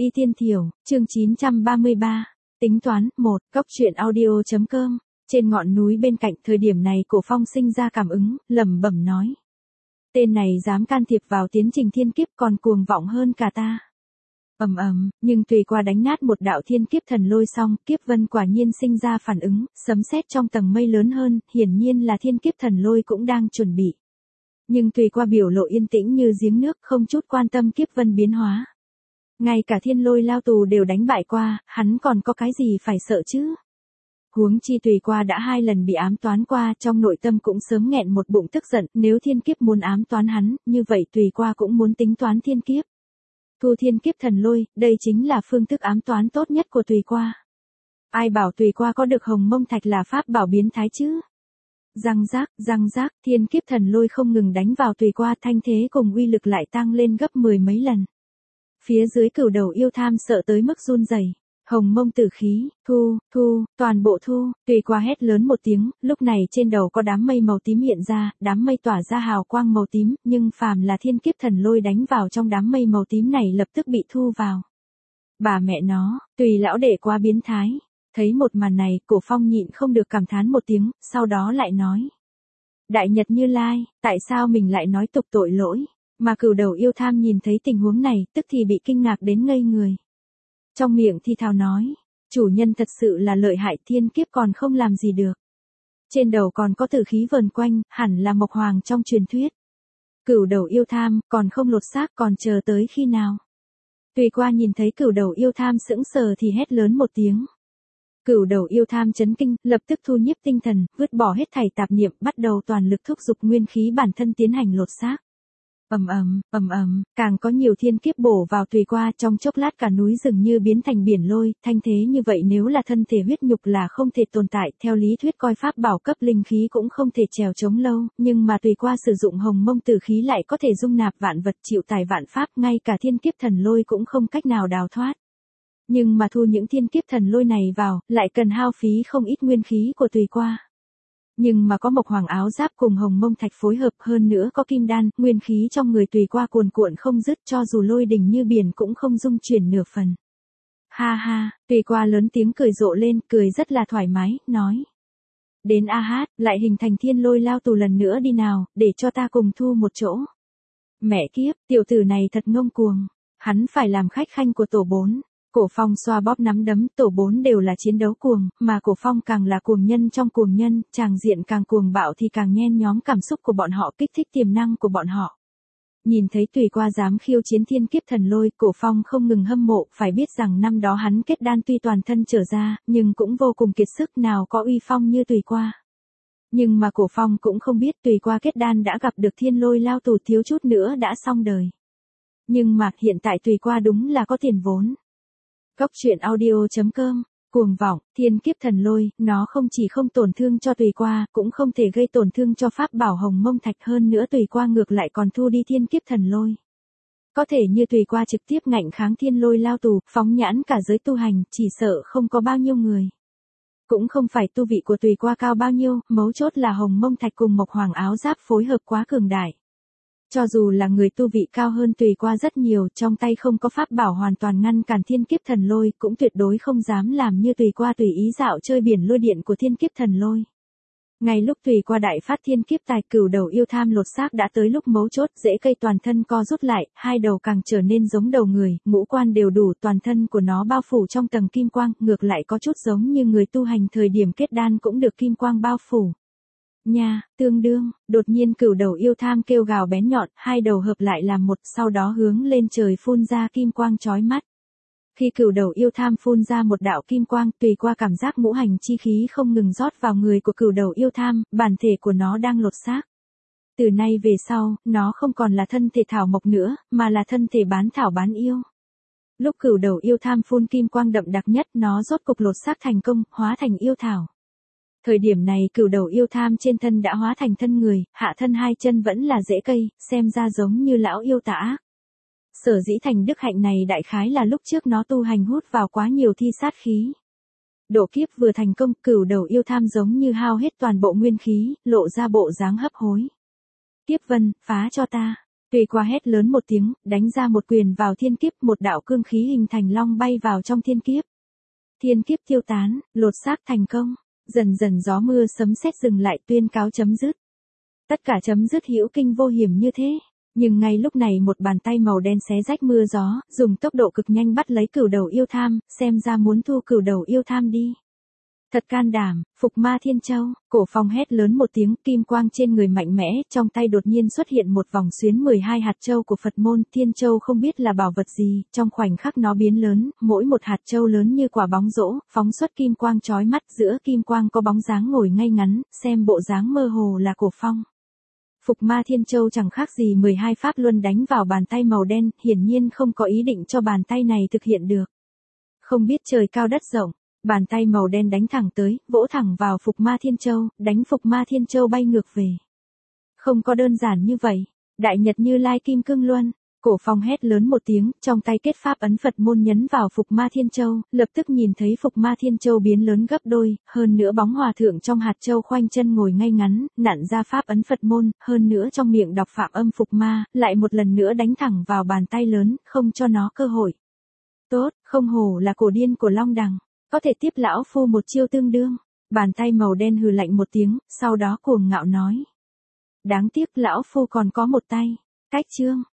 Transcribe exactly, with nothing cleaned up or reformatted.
Y Tiên Thiểu, chương chín trăm ba mươi ba, tính toán, một, cốc truyện audio.com, trên ngọn núi bên cạnh thời điểm này Cổ Phong sinh ra cảm ứng, lẩm bẩm nói. Tên này dám can thiệp vào tiến trình thiên kiếp còn cuồng vọng hơn cả ta. Ầm ầm, nhưng tùy qua đánh nát một đạo thiên kiếp thần lôi xong, kiếp vân quả nhiên sinh ra phản ứng, sấm sét trong tầng mây lớn hơn, hiển nhiên là thiên kiếp thần lôi cũng đang chuẩn bị. Nhưng tùy qua biểu lộ yên tĩnh như giếng nước, không chút quan tâm kiếp vân biến hóa. Ngay cả thiên lôi lao tù đều đánh bại qua, hắn còn có cái gì phải sợ chứ? Huống chi tùy qua đã hai lần bị ám toán qua, trong nội tâm cũng sớm nghẹn một bụng tức giận, nếu thiên kiếp muốn ám toán hắn, như vậy tùy qua cũng muốn tính toán thiên kiếp. Thu thiên kiếp thần lôi, đây chính là phương thức ám toán tốt nhất của tùy qua. Ai bảo tùy qua có được hồng mông thạch là pháp bảo biến thái chứ? Răng rác, răng rác, thiên kiếp thần lôi không ngừng đánh vào tùy qua, thanh thế cùng uy lực lại tăng lên gấp mười mấy lần. Phía dưới cửu đầu yêu tham sợ tới mức run rẩy. Hồng mông tử khí, thu, thu, toàn bộ thu, tùy qua hét lớn một tiếng, lúc này trên đầu có đám mây màu tím hiện ra, đám mây tỏa ra hào quang màu tím, nhưng phàm là thiên kiếp thần lôi đánh vào trong đám mây màu tím này lập tức bị thu vào. Bà mẹ nó, tùy lão đệ quá biến thái. Thấy một màn này, Cổ Phong nhịn không được cảm thán một tiếng, sau đó lại nói. Đại Nhật Như Lai, tại sao mình lại nói tục tội lỗi? Mà cửu đầu yêu tham nhìn thấy tình huống này, tức thì bị kinh ngạc đến ngây người. Trong miệng thi thào nói, chủ nhân thật sự là lợi hại, thiên kiếp còn không làm gì được. Trên đầu còn có tử khí vờn quanh, hẳn là Mộc Hoàng trong truyền thuyết. Cửu đầu yêu tham, còn không lột xác còn chờ tới khi nào? Tùy qua nhìn thấy cửu đầu yêu tham sững sờ thì hét lớn một tiếng. Cửu đầu yêu tham chấn kinh, lập tức thu nhiếp tinh thần, vứt bỏ hết thảy tạp niệm, bắt đầu toàn lực thúc giục nguyên khí bản thân tiến hành lột xác. Ầm ầm, ầm ầm, càng có nhiều thiên kiếp bổ vào tùy qua, trong chốc lát cả núi rừng như biến thành biển lôi, thanh thế như vậy nếu là thân thể huyết nhục là không thể tồn tại, theo lý thuyết coi pháp bảo cấp linh khí cũng không thể trèo chống lâu, nhưng mà tùy qua sử dụng hồng mông tử khí lại có thể dung nạp vạn vật, chịu tài vạn pháp, ngay cả thiên kiếp thần lôi cũng không cách nào đào thoát. Nhưng mà thu những thiên kiếp thần lôi này vào, lại cần hao phí không ít nguyên khí của tùy qua. Nhưng mà có Mộc Hoàng áo giáp cùng hồng mông thạch phối hợp, hơn nữa có kim đan, nguyên khí trong người tùy qua cuồn cuộn không dứt, cho dù lôi đỉnh như biển cũng không dung chuyển nửa phần. Ha ha, tùy qua lớn tiếng cười rộ lên, cười rất là thoải mái, nói. Đến a hát, lại hình thành thiên lôi lao tù lần nữa đi nào, để cho ta cùng thu một chỗ. Mẹ kiếp, tiểu tử này thật ngông cuồng, hắn phải làm khách khanh của tổ bốn. Cổ Phong xoa bóp nắm đấm, tổ bốn đều là chiến đấu cuồng, mà Cổ Phong càng là cuồng nhân trong cuồng nhân, tràng diện càng cuồng bạo thì càng nhen nhóm cảm xúc của bọn họ, kích thích tiềm năng của bọn họ. Nhìn thấy tùy qua dám khiêu chiến thiên kiếp thần lôi, Cổ Phong không ngừng hâm mộ, phải biết rằng năm đó hắn kết đan tuy toàn thân trở ra, nhưng cũng vô cùng kiệt sức, nào có uy phong như tùy qua. Nhưng mà Cổ Phong cũng không biết tùy qua kết đan đã gặp được thiên lôi lao tù, thiếu chút nữa đã xong đời. Nhưng mà hiện tại tùy qua đúng là có tiền vốn. Cốc truyện audio.com, cuồng vọng, thiên kiếp thần lôi, nó không chỉ không tổn thương cho tùy qua, cũng không thể gây tổn thương cho pháp bảo hồng mông thạch, hơn nữa tùy qua ngược lại còn thu đi thiên kiếp thần lôi. Có thể như tùy qua trực tiếp ngạnh kháng thiên lôi lao tù, phóng nhãn cả giới tu hành, chỉ sợ không có bao nhiêu người. Cũng không phải tu vị của tùy qua cao bao nhiêu, mấu chốt là hồng mông thạch cùng Mộc Hoàng áo giáp phối hợp quá cường đại. Cho dù là người tu vị cao hơn tùy qua rất nhiều, trong tay không có pháp bảo hoàn toàn ngăn cản thiên kiếp thần lôi, cũng tuyệt đối không dám làm như tùy qua tùy ý dạo chơi biển lôi điện của thiên kiếp thần lôi. Ngay lúc tùy qua đại phát thiên kiếp tài, cửu đầu yêu tham lột xác đã tới lúc mấu chốt, rễ cây toàn thân co rút lại, hai đầu càng trở nên giống đầu người, ngũ quan đều đủ, toàn thân của nó bao phủ trong tầng kim quang, ngược lại có chút giống như người tu hành thời điểm kết đan cũng được kim quang bao phủ. Nha, tương đương, đột nhiên cửu đầu yêu tham kêu gào bén nhọn, hai đầu hợp lại làm một, sau đó hướng lên trời phun ra kim quang chói mắt. Khi cửu đầu yêu tham phun ra một đạo kim quang, tùy qua cảm giác ngũ hành chi khí không ngừng rót vào người của cửu đầu yêu tham, bản thể của nó đang lột xác. Từ nay về sau, nó không còn là thân thể thảo mộc nữa, mà là thân thể bán thảo bán yêu. Lúc cửu đầu yêu tham phun kim quang đậm đặc nhất, nó rốt cục lột xác thành công, hóa thành yêu thảo. Thời điểm này cửu đầu yêu tham trên thân đã hóa thành thân người, hạ thân hai chân vẫn là rễ cây, xem ra giống như lão yêu tà ác. Sở dĩ thành đức hạnh này đại khái là lúc trước nó tu hành hút vào quá nhiều thi sát khí. Độ kiếp vừa thành công, cửu đầu yêu tham giống như hao hết toàn bộ nguyên khí, lộ ra bộ dáng hấp hối. Kiếp vân, phá cho ta. Tùy qua hét lớn một tiếng, đánh ra một quyền vào thiên kiếp, một đạo cương khí hình thành long bay vào trong thiên kiếp. Thiên kiếp tiêu tán, lột xác thành công, dần dần gió mưa sấm sét dừng lại, tuyên cáo chấm dứt. Tất cả chấm dứt hữu kinh vô hiểm như thế, nhưng ngay lúc này một bàn tay màu đen xé rách mưa gió, dùng tốc độ cực nhanh bắt lấy cửu đầu yêu tham, xem ra muốn thu cửu đầu yêu tham đi. Thật can đảm, Phục Ma Thiên Châu, Cổ Phong hét lớn một tiếng, kim quang trên người mạnh mẽ, trong tay đột nhiên xuất hiện một vòng xuyến mười hai hạt châu của Phật môn, Thiên Châu không biết là bảo vật gì, trong khoảnh khắc nó biến lớn, mỗi một hạt châu lớn như quả bóng rổ, phóng xuất kim quang chói mắt, giữa kim quang có bóng dáng ngồi ngay ngắn, xem bộ dáng mơ hồ là Cổ Phong. Phục Ma Thiên Châu chẳng khác gì mười hai pháp luân đánh vào bàn tay màu đen, hiển nhiên không có ý định cho bàn tay này thực hiện được. Không biết trời cao đất rộng, bàn tay màu đen đánh thẳng tới, vỗ thẳng vào Phục Ma Thiên Châu, đánh Phục Ma Thiên Châu bay ngược về. Không có đơn giản như vậy, Đại Nhật Như Lai Kim Cương Luân, Cổ Phong hét lớn một tiếng, trong tay kết pháp ấn Phật môn nhấn vào Phục Ma Thiên Châu, lập tức nhìn thấy Phục Ma Thiên Châu biến lớn gấp đôi, hơn nữa bóng hòa thượng trong hạt châu khoanh chân ngồi ngay ngắn, nặn ra pháp ấn Phật môn, hơn nữa trong miệng đọc phạm âm Phục Ma, lại một lần nữa đánh thẳng vào bàn tay lớn, không cho nó cơ hội. Tốt, không hổ là cổ điên của Long Đằng, có thể tiếp lão phu một chiêu tương đương. Bàn tay màu đen hừ lạnh một tiếng, sau đó cuồng ngạo nói. Đáng tiếc lão phu còn có một tay. Cách chương